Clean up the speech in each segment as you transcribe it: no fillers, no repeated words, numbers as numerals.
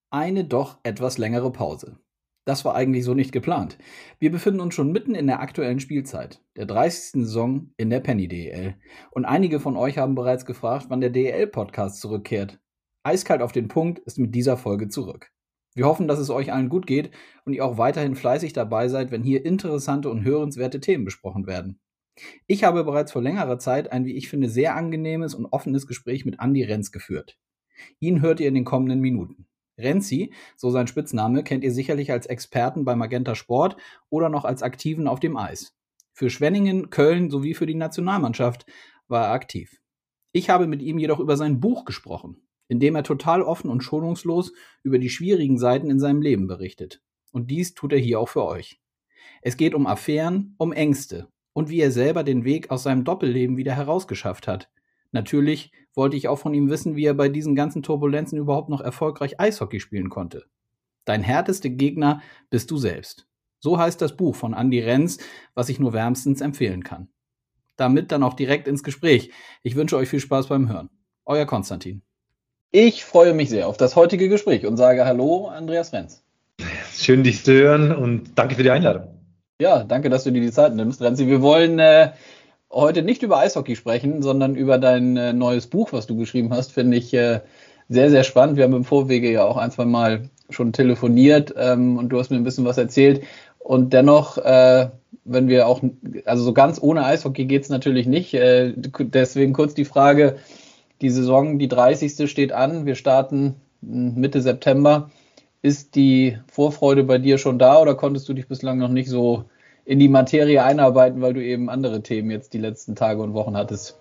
Eine doch etwas längere Pause. Das war eigentlich so nicht geplant. Wir befinden uns schon mitten in der aktuellen Spielzeit, der 30. Saison in der Penny DEL. Und einige von euch haben bereits gefragt, wann der DEL-Podcast zurückkehrt. Eiskalt auf den Punkt ist mit dieser Folge zurück. Wir hoffen, dass es euch allen gut geht und ihr auch weiterhin fleißig dabei seid, wenn hier interessante und hörenswerte Themen besprochen werden. Ich habe bereits vor längerer Zeit ein, wie ich finde, sehr angenehmes und offenes Gespräch mit Andi Renz geführt. Ihn hört ihr in den kommenden Minuten. Renzi, so sein Spitzname, kennt ihr sicherlich als Experten bei Magenta Sport oder noch als Aktiven auf dem Eis. Für Schwenningen, Köln sowie für die Nationalmannschaft war er aktiv. Ich habe mit ihm jedoch über sein Buch gesprochen, in dem er total offen und schonungslos über die schwierigen Seiten in seinem Leben berichtet. Und dies tut er hier auch für euch. Es geht um Affären, um Ängste und wie er selber den Weg aus seinem Doppelleben wieder herausgeschafft hat. Natürlich wollte ich auch von ihm wissen, wie er bei diesen ganzen Turbulenzen überhaupt noch erfolgreich Eishockey spielen konnte. Dein härtester Gegner bist du selbst. So heißt das Buch von Andi Renz, was ich nur wärmstens empfehlen kann. Damit dann auch direkt ins Gespräch. Ich wünsche euch viel Spaß beim Hören. Euer Konstantin. Ich freue mich sehr auf das heutige Gespräch und sage Hallo, Andreas Renz. Schön, dich zu hören und danke für die Einladung. Ja, danke, dass du dir die Zeit nimmst, Renzi. Wir wollen heute nicht über Eishockey sprechen, sondern über dein neues Buch, was du geschrieben hast. Finde ich sehr, sehr spannend. Wir haben im Vorwege ja auch ein, zwei Mal schon telefoniert und du hast mir ein bisschen was erzählt. Und dennoch, wenn wir auch, also so ganz ohne Eishockey geht es natürlich nicht. Deswegen kurz die Frage, die Saison, die 30. steht an. Wir starten Mitte September. Ist die Vorfreude bei dir schon da oder konntest du dich bislang noch nicht so in die Materie einarbeiten, weil du eben andere Themen jetzt die letzten Tage und Wochen hattest?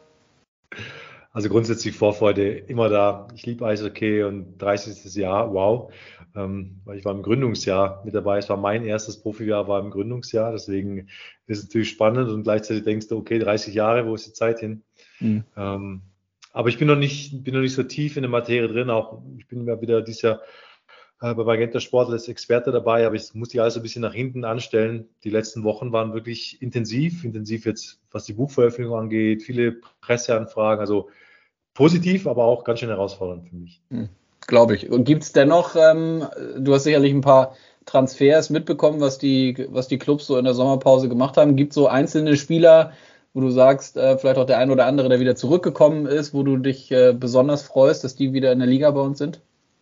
Also grundsätzlich Vorfreude immer da. Ich liebe Eishockey und 30. Jahr, wow. Weil ich war im Gründungsjahr mit dabei. Es war mein erstes Profijahr, war im Gründungsjahr. Deswegen ist es natürlich spannend und gleichzeitig denkst du, okay, 30 Jahre, wo ist die Zeit hin? Aber ich bin noch nicht so tief in der Materie drin. Auch ich bin ja wieder dieses Jahr bei Magenta Sport als Experte dabei, aber ich muss die alles ein bisschen nach hinten anstellen. Die letzten Wochen waren wirklich intensiv jetzt, was die Buchveröffentlichung angeht, viele Presseanfragen, also positiv, aber auch ganz schön herausfordernd für mich. Glaube ich. Und gibt es dennoch, du hast sicherlich ein paar Transfers mitbekommen, was die Clubs so in der Sommerpause gemacht haben. Gibt es so einzelne Spieler, wo du sagst, vielleicht auch der ein oder andere, der wieder zurückgekommen ist, wo du dich besonders freust, dass die wieder in der Liga bei uns sind?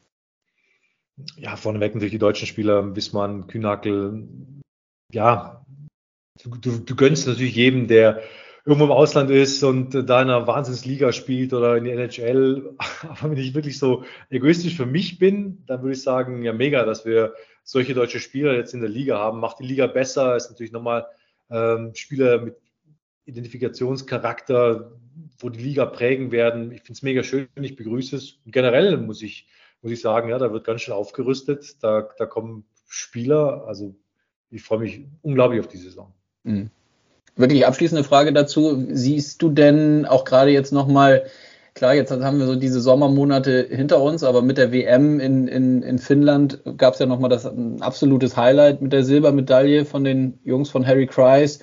Ja, vorneweg natürlich die deutschen Spieler, Wissmann, Kühnhackl. Ja, du gönnst natürlich jedem, der irgendwo im Ausland ist und da in einer Wahnsinnsliga spielt oder in der NHL. Aber wenn ich wirklich so egoistisch für mich bin, dann würde ich sagen, ja, mega, dass wir solche deutsche Spieler jetzt in der Liga haben. Macht die Liga besser, ist natürlich nochmal Spieler mit Identifikationscharakter, wo die Liga prägen werden. Ich finde es mega schön, ich begrüße es. Und generell muss ich sagen, ja, da wird ganz schön aufgerüstet. Da kommen Spieler. Also ich freue mich unglaublich auf die Saison. Wirklich abschließende Frage dazu. Siehst du denn auch gerade jetzt nochmal, klar, jetzt haben wir so diese Sommermonate hinter uns, aber mit der WM in Finnland gab es ja nochmal das ein absolutes Highlight mit der Silbermedaille von den Jungs von Harry Kreis.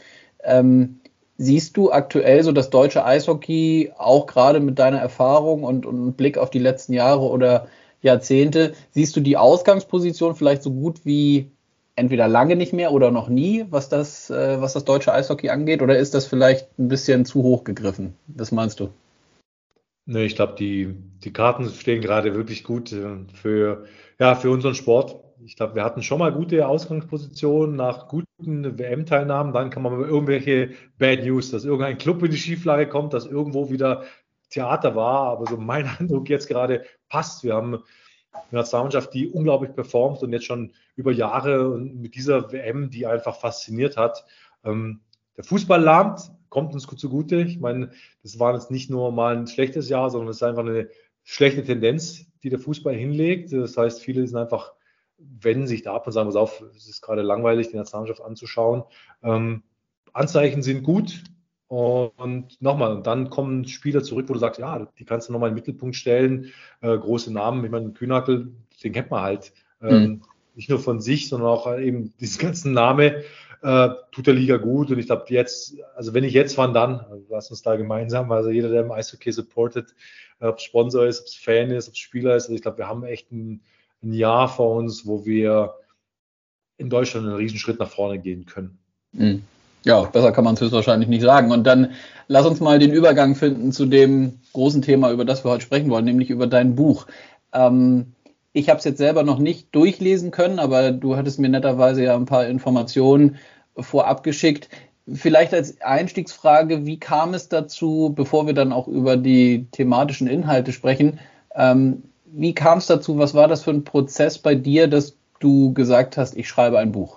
Siehst du aktuell so das deutsche Eishockey auch gerade mit deiner Erfahrung und Blick auf die letzten Jahre oder Jahrzehnte, siehst du die Ausgangsposition vielleicht so gut wie entweder lange nicht mehr oder noch nie, was das deutsche Eishockey angeht? Oder ist das vielleicht ein bisschen zu hoch gegriffen? Was meinst du? Ne, ich glaube, die Karten stehen gerade wirklich gut für unseren Sport. Ich glaube, wir hatten schon mal gute Ausgangspositionen nach guten WM-Teilnahmen. Dann kann man mal irgendwelche Bad News, dass irgendein Club in die Schieflage kommt, dass irgendwo wieder Theater war. Aber so mein Eindruck jetzt gerade passt. Wir haben eine Nationalmannschaft, die unglaublich performt und jetzt schon über Jahre und mit dieser WM, die einfach fasziniert hat. Der Fußball lahmt, kommt uns gut zugute. Ich meine, das war jetzt nicht nur mal ein schlechtes Jahr, sondern es ist einfach eine schlechte Tendenz, die der Fußball hinlegt. Das heißt, viele sind einfach, wenden sich da ab und sagen, pass auf, es ist gerade langweilig, die Nationalmannschaft anzuschauen. Anzeichen sind gut. Und nochmal, und dann kommen Spieler zurück, wo du sagst, ja, die kannst du nochmal in den Mittelpunkt stellen. Große Namen, ich meine, Kühnhackl, den kennt man halt. Nicht nur von sich, sondern auch eben diesen ganzen Name tut der Liga gut. Und ich glaube, jetzt, also wenn ich jetzt, wann dann? Also lass uns da gemeinsam, also jeder, der im Eishockey supportet, ob es Sponsor ist, ob es Fan ist, ob es Spieler ist, also ich glaube, wir haben echt ein ein Jahr vor uns, wo wir in Deutschland einen Riesenschritt nach vorne gehen können. Ja, besser kann man es höchstwahrscheinlich nicht sagen. Und dann lass uns mal den Übergang finden zu dem großen Thema, über das wir heute sprechen wollen, nämlich über dein Buch. Ich habe es jetzt selber noch nicht durchlesen können, aber du hattest mir netterweise ja ein paar Informationen vorab geschickt. Vielleicht als Einstiegsfrage, wie kam es dazu, bevor wir dann auch über die thematischen Inhalte sprechen, wie kam es dazu, was war das für ein Prozess bei dir, dass du gesagt hast, ich schreibe ein Buch?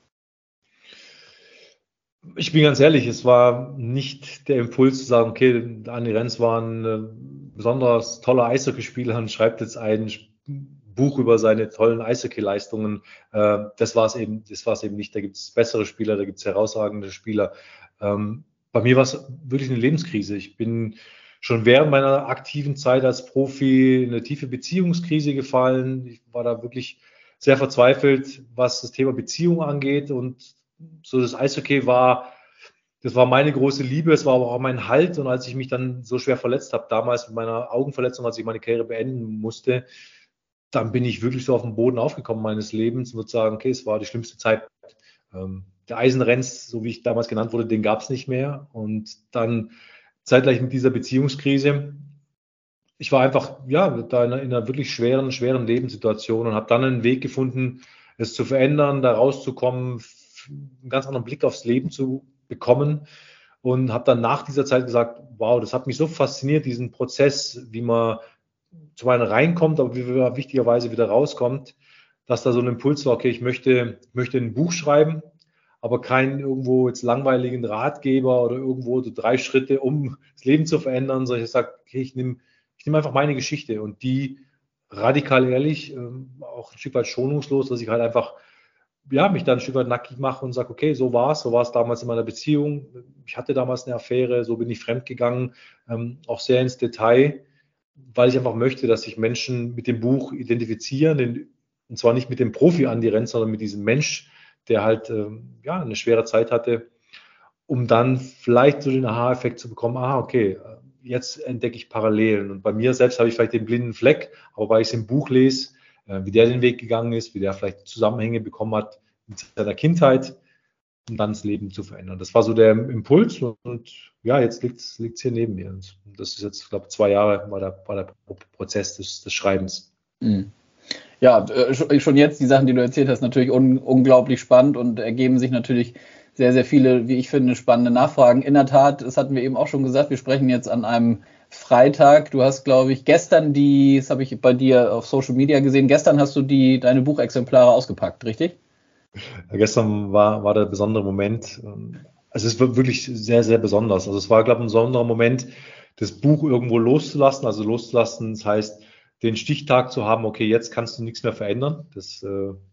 Ich bin ganz ehrlich, es war nicht der Impuls zu sagen, okay, Andi Renz war ein besonders toller Eishockeyspieler und schreibt jetzt ein Buch über seine tollen Eishockey-Leistungen. Das war es eben nicht. Da gibt es bessere Spieler, da gibt es herausragende Spieler. Bei mir war es wirklich eine Lebenskrise. Ich bin schon während meiner aktiven Zeit als Profi in eine tiefe Beziehungskrise gefallen. Ich war da wirklich sehr verzweifelt, was das Thema Beziehung angeht, und so das Eishockey das war meine große Liebe, es war aber auch mein Halt, und als ich mich dann so schwer verletzt habe, damals mit meiner Augenverletzung, als ich meine Karriere beenden musste, dann bin ich wirklich so auf den Boden aufgekommen meines Lebens und würde sagen, okay, es war die schlimmste Zeit. Der Eisenrenz, so wie ich damals genannt wurde, den gab es nicht mehr, und dann zeitgleich mit dieser Beziehungskrise, ich war einfach, ja, da in einer wirklich schweren Lebenssituation und habe dann einen Weg gefunden, es zu verändern, da rauszukommen, einen ganz anderen Blick aufs Leben zu bekommen, und habe dann nach dieser Zeit gesagt, wow, das hat mich so fasziniert, diesen Prozess, wie man zum einen reinkommt, aber wie man wichtigerweise wieder rauskommt, dass da so ein Impuls war, okay, ich möchte ein Buch schreiben, aber keinen irgendwo jetzt langweiligen Ratgeber oder irgendwo so 3 Schritte, um das Leben zu verändern, sondern ich sage, okay, ich nehme einfach meine Geschichte und die radikal ehrlich, auch ein Stück weit schonungslos, dass ich halt einfach, ja, mich dann ein Stück weit nackig mache und sage, okay, so war es damals in meiner Beziehung. Ich hatte damals eine Affäre, so bin ich fremdgegangen, auch sehr ins Detail, weil ich einfach möchte, dass sich Menschen mit dem Buch identifizieren, und zwar nicht mit dem Profi Andi Renz, sondern mit diesem Mensch, der halt ja, eine schwere Zeit hatte, um dann vielleicht so den Aha-Effekt zu bekommen, okay, jetzt entdecke ich Parallelen. Und bei mir selbst habe ich vielleicht den blinden Fleck, aber weil ich es im Buch lese, wie der den Weg gegangen ist, wie der vielleicht Zusammenhänge bekommen hat mit seiner Kindheit, um dann das Leben zu verändern. Das war so der Impuls, und ja, jetzt liegt es hier neben mir. Und das ist jetzt, glaube ich, 2 Jahre war der Prozess des Schreibens. Ja, schon jetzt die Sachen, die du erzählt hast, natürlich unglaublich spannend und ergeben sich natürlich sehr, sehr viele, wie ich finde, spannende Nachfragen. In der Tat, das hatten wir eben auch schon gesagt, wir sprechen jetzt an einem Freitag. Du hast, glaube ich, gestern das habe ich bei dir auf Social Media gesehen, gestern hast du deine Buchexemplare ausgepackt, richtig? Ja, gestern war der besondere Moment. Also es war wirklich sehr, sehr besonders. Also es war, glaube ich, ein besonderer Moment, das Buch irgendwo loszulassen. Also loszulassen, das heißt, den Stichtag zu haben, okay, jetzt kannst du nichts mehr verändern. Das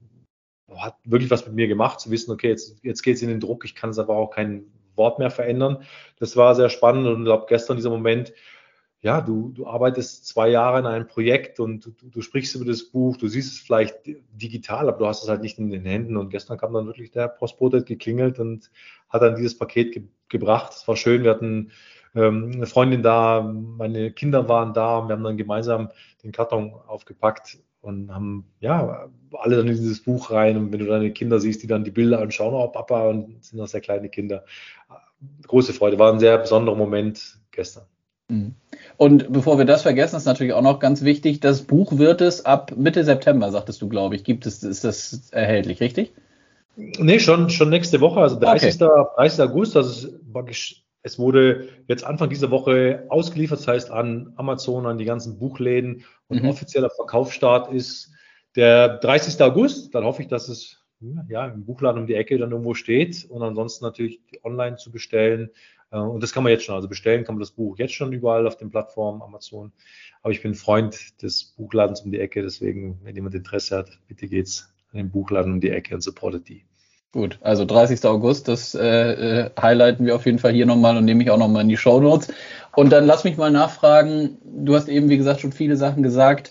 hat wirklich was mit mir gemacht, zu wissen, okay, jetzt geht es in den Druck, ich kann es aber auch kein Wort mehr verändern. Das war sehr spannend, und ich glaube, gestern dieser Moment, ja, du arbeitest 2 Jahre an einem Projekt und du sprichst über das Buch, du siehst es vielleicht digital, aber du hast es halt nicht in den Händen, und gestern kam dann wirklich der Postbote geklingelt und hat dann dieses Paket gebracht. Es war schön, wir hatten eine Freundin da, meine Kinder waren da, und wir haben dann gemeinsam den Karton aufgepackt und haben, ja, alle dann in dieses Buch rein, und wenn du deine Kinder siehst, die dann die Bilder anschauen, oh Papa, und sind noch sehr kleine Kinder. Große Freude, war ein sehr besonderer Moment gestern. Und bevor wir das vergessen, ist natürlich auch noch ganz wichtig, das Buch wird es ab Mitte September, sagtest du, glaube ich, ist das erhältlich, richtig? Nee, schon nächste Woche, also 30. August, also es wurde jetzt Anfang dieser Woche ausgeliefert, das heißt an Amazon, an die ganzen Buchläden, und offizieller Verkaufsstart ist der 30. August. Dann hoffe ich, dass es ja im Buchladen um die Ecke dann irgendwo steht, und ansonsten natürlich online zu bestellen. Und das kann man jetzt schon, also bestellen kann man das Buch jetzt schon überall auf den Plattformen Amazon. Aber ich bin Freund des Buchladens um die Ecke, deswegen, wenn jemand Interesse hat, bitte geht's an den Buchladen um die Ecke und supportet die. Gut, also 30. August, das highlighten wir auf jeden Fall hier nochmal und nehme ich auch nochmal in die Shownotes. Und dann lass mich mal nachfragen, du hast eben, wie gesagt, schon viele Sachen gesagt.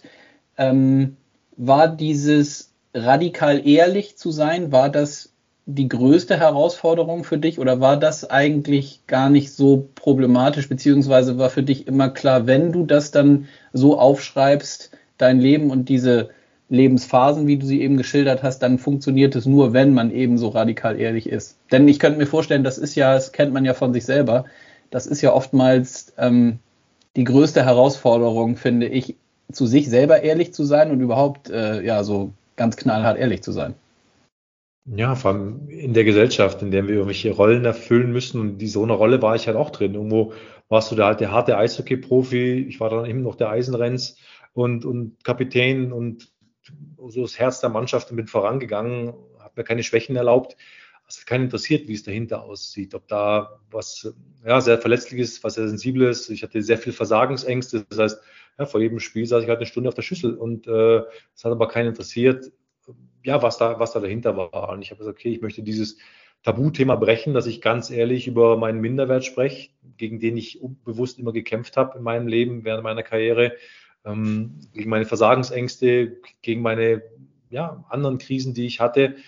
War dieses radikal ehrlich zu sein, war das die größte Herausforderung für dich, oder war das eigentlich gar nicht so problematisch, beziehungsweise war für dich immer klar, wenn du das dann so aufschreibst, dein Leben und diese Lebensphasen, wie du sie eben geschildert hast, dann funktioniert es nur, wenn man eben so radikal ehrlich ist. Denn ich könnte mir vorstellen, das kennt man ja von sich selber, das ist ja oftmals die größte Herausforderung, finde ich, zu sich selber ehrlich zu sein und überhaupt so ganz knallhart ehrlich zu sein. Ja, vor allem in der Gesellschaft, in der wir irgendwelche Rollen erfüllen müssen. Und in so einer Rolle war ich halt auch drin. Irgendwo warst du der harte Eishockey-Profi. Ich war dann eben noch der Eisenrenz und Kapitän und so das Herz der Mannschaft und bin vorangegangen, habe mir keine Schwächen erlaubt. Es hat keinen interessiert, wie es dahinter aussieht, ob da was sehr Verletzliches, was sehr Sensibles. Ich hatte sehr viel Versagensängste. Das heißt, vor jedem Spiel saß ich halt eine Stunde auf der Schüssel und es hat aber keinen interessiert, was da dahinter war. Und ich habe gesagt, okay, ich möchte dieses Tabuthema brechen, dass ich ganz ehrlich über meinen Minderwert spreche, gegen den ich bewusst immer gekämpft habe in meinem Leben, während meiner Karriere, gegen meine Versagensängste, gegen meine anderen Krisen, die ich hatte.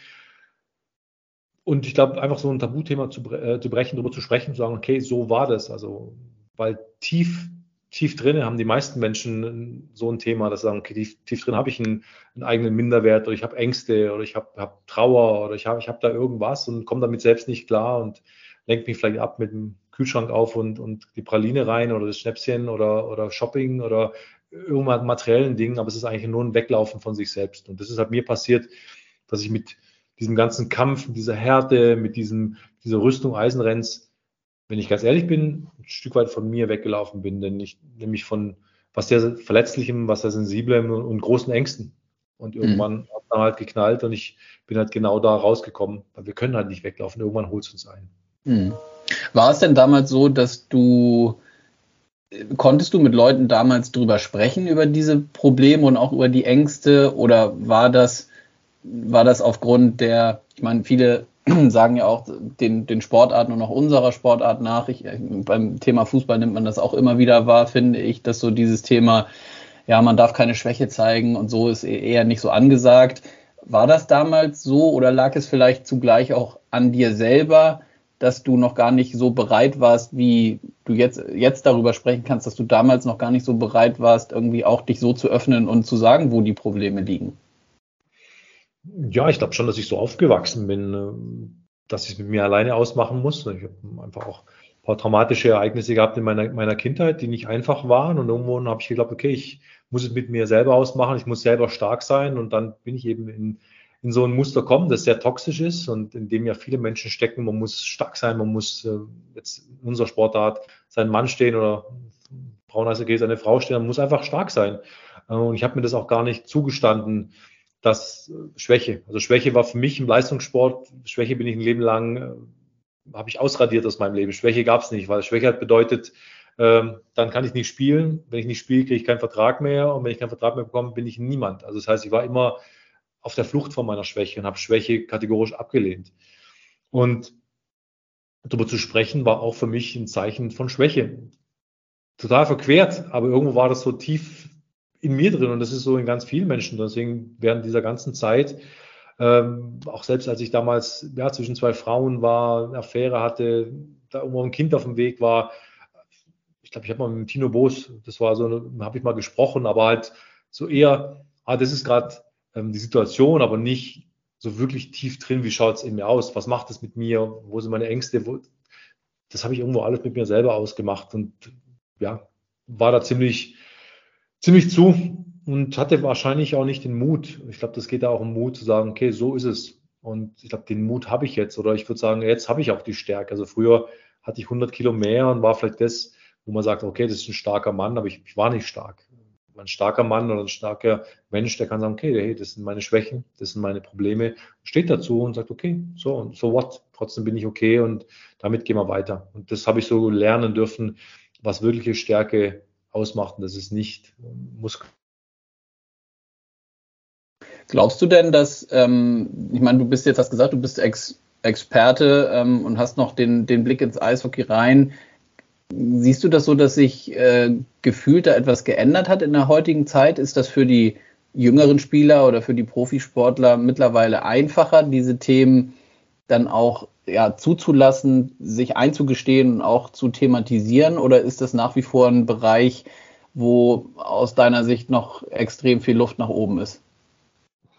Und ich glaube, einfach so ein Tabuthema zu brechen, darüber zu sprechen, zu sagen, okay, so war das. Also, weil tief drin haben die meisten Menschen so ein Thema, dass sie sagen, okay, tief drin habe ich einen eigenen Minderwert oder ich habe Ängste oder ich habe Trauer oder ich hab da irgendwas und komme damit selbst nicht klar und lenke mich vielleicht ab mit dem Kühlschrank auf und die Praline rein oder das Schnäpschen oder Shopping oder irgendwann materiellen Dingen, aber es ist eigentlich nur ein Weglaufen von sich selbst. Und das ist halt mir passiert, dass ich mit diesem ganzen Kampf, mit dieser Härte, mit dieser Rüstung Eisenrenns, wenn ich ganz ehrlich bin, ein Stück weit von mir weggelaufen bin, denn ich nämlich von was sehr Verletzlichem, was sehr Sensiblem und großen Ängsten. Und irgendwann hat dann halt geknallt und ich bin halt genau da rausgekommen, weil wir können halt nicht weglaufen, irgendwann holt es uns ein. War es denn damals so, dass konntest du mit Leuten damals drüber sprechen, über diese Probleme und auch über die Ängste, oder war das aufgrund ich meine, viele sagen ja auch den Sportarten und auch unserer Sportart nach. Beim Thema Fußball nimmt man das auch immer wieder wahr, finde ich, dass so dieses Thema, man darf keine Schwäche zeigen und so ist eher nicht so angesagt. War das damals so oder lag es vielleicht zugleich auch an dir selber, dass du noch gar nicht so bereit warst, wie du jetzt darüber sprechen kannst, dass du damals noch gar nicht so bereit warst, irgendwie auch dich so zu öffnen und zu sagen, wo die Probleme liegen? Ja, ich glaube schon, dass ich so aufgewachsen bin, dass ich es mit mir alleine ausmachen muss. Ich habe einfach auch ein paar traumatische Ereignisse gehabt in meiner Kindheit, die nicht einfach waren. Und irgendwo habe ich geglaubt, okay, ich muss es mit mir selber ausmachen, ich muss selber stark sein. Und dann bin ich eben in so ein Muster kommen, das sehr toxisch ist und in dem ja viele Menschen stecken. Man muss stark sein, man muss jetzt in unserer Sportart seinen Mann stehen oder Frauen-Eishockey seine Frau stehen, man muss einfach stark sein. Und ich habe mir das auch gar nicht zugestanden, dass Schwäche war für mich im Leistungssport, Schwäche bin ich ein Leben lang, habe ich ausradiert aus meinem Leben. Schwäche gab es nicht, weil Schwäche hat bedeutet, dann kann ich nicht spielen. Wenn ich nicht spiele, kriege ich keinen Vertrag mehr. Und wenn ich keinen Vertrag mehr bekomme, bin ich niemand. Also das heißt, ich war immer auf der Flucht von meiner Schwäche und habe Schwäche kategorisch abgelehnt. Und darüber zu sprechen, war auch für mich ein Zeichen von Schwäche. Total verquert, aber irgendwo war das so tief in mir drin und das ist so in ganz vielen Menschen. Deswegen während dieser ganzen Zeit, auch selbst als ich damals zwischen zwei Frauen war, eine Affäre hatte, da irgendwo ein Kind auf dem Weg war, ich glaube, ich habe mal mit Tino Boos, das war so, habe ich mal gesprochen, aber halt so eher, das ist gerade die Situation, aber nicht so wirklich tief drin, wie schaut es in mir aus, was macht es mit mir, wo sind meine Ängste, das habe ich irgendwo alles mit mir selber ausgemacht und war da ziemlich zu und hatte wahrscheinlich auch nicht den Mut. Ich glaube, das geht da auch um Mut zu sagen, okay, so ist es. Und ich glaube, den Mut habe ich jetzt. Oder ich würde sagen, jetzt habe ich auch die Stärke. Also früher hatte ich 100 Kilo mehr und war vielleicht das, wo man sagt, okay, das ist ein starker Mann, aber ich war nicht stark. Ein starker Mann oder ein starker Mensch, der kann sagen, okay, hey, das sind meine Schwächen, das sind meine Probleme, steht dazu und sagt, okay, so what? Trotzdem bin ich okay und damit gehen wir weiter. Und das habe ich so lernen dürfen, was wirkliche Stärke ausmacht und das ist nicht Muskel. Glaubst du denn, dass, ich meine, hast gesagt, du bist Experte und hast noch den Blick ins Eishockey rein. Siehst du das so, dass sich gefühlt da etwas geändert hat in der heutigen Zeit? Ist das für die jüngeren Spieler oder für die Profisportler mittlerweile einfacher, diese Themen dann auch zuzulassen, sich einzugestehen und auch zu thematisieren? Oder ist das nach wie vor ein Bereich, wo aus deiner Sicht noch extrem viel Luft nach oben ist?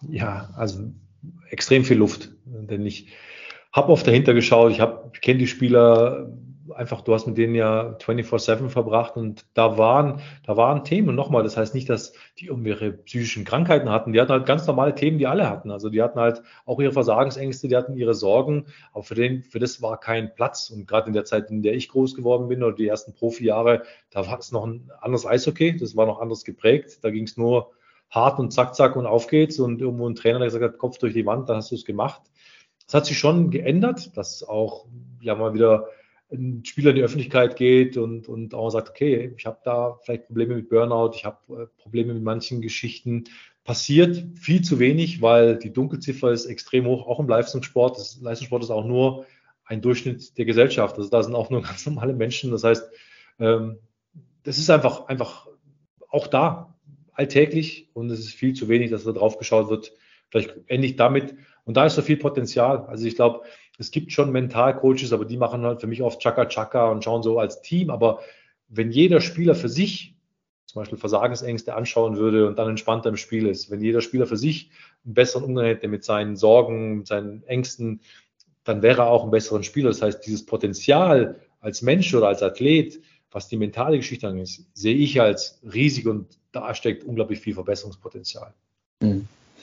Ja, also extrem viel Luft. Denn ich habe oft dahinter geschaut, ich kenne die Spieler einfach, du hast mit denen ja 24/7 verbracht und da waren Themen. Und nochmal, das heißt nicht, dass die irgendwelche psychischen Krankheiten hatten. Die hatten halt ganz normale Themen, die alle hatten. Also die hatten halt auch ihre Versagensängste, die hatten ihre Sorgen, aber für das war kein Platz. Und gerade in der Zeit, in der ich groß geworden bin oder die ersten Profijahre, da war es noch ein anderes Eishockey, das war noch anders geprägt. Da ging es nur hart und zack, zack und auf geht's und irgendwo ein Trainer, der gesagt hat, Kopf durch die Wand, dann hast du es gemacht. Das hat sich schon geändert, dass auch ja mal wieder ein Spieler in die Öffentlichkeit geht und auch sagt, okay, ich habe da vielleicht Probleme mit Burnout, ich habe Probleme mit manchen Geschichten. Passiert viel zu wenig, weil die Dunkelziffer ist extrem hoch, auch im Leistungssport. Leistungssport ist auch nur ein Durchschnitt der Gesellschaft. Also da sind auch nur ganz normale Menschen. Das heißt, ähm, das ist einfach auch da alltäglich und es ist viel zu wenig, dass da drauf geschaut wird. Vielleicht endlich damit. Und da ist so viel Potenzial. Also ich glaube, es gibt schon Mentalcoaches, aber die machen halt für mich oft Chaka-Chaka und schauen so als Team. Aber wenn jeder Spieler für sich zum Beispiel Versagensängste anschauen würde und dann entspannter im Spiel ist, wenn jeder Spieler für sich einen besseren Umgang hätte mit seinen Sorgen, mit seinen Ängsten, dann wäre er auch ein besserer Spieler. Das heißt, dieses Potenzial als Mensch oder als Athlet, was die mentale Geschichte angeht, sehe ich als riesig und da steckt unglaublich viel Verbesserungspotenzial. Mhm.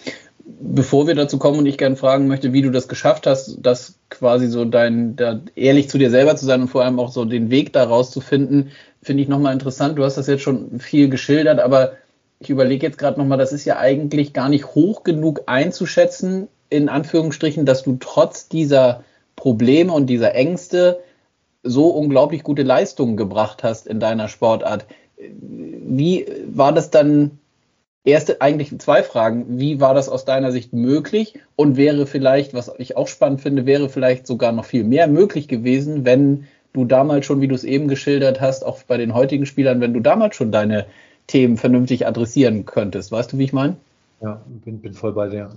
Bevor wir dazu kommen und ich gerne fragen möchte, wie du das geschafft hast, das quasi so da ehrlich zu dir selber zu sein und vor allem auch so den Weg daraus zu finden, finde ich nochmal interessant. Du hast das jetzt schon viel geschildert, aber ich überlege jetzt gerade nochmal, das ist ja eigentlich gar nicht hoch genug einzuschätzen, in Anführungsstrichen, dass du trotz dieser Probleme und dieser Ängste so unglaublich gute Leistungen gebracht hast in deiner Sportart. Wie war das dann? Eigentlich zwei Fragen. Wie war das aus deiner Sicht möglich? Und wäre vielleicht, was ich auch spannend finde, wäre vielleicht sogar noch viel mehr möglich gewesen, wenn du damals schon, wie du es eben geschildert hast, auch bei den heutigen Spielern, wenn du damals schon deine Themen vernünftig adressieren könntest. Weißt du, wie ich meine? Ja, bin voll bei dir.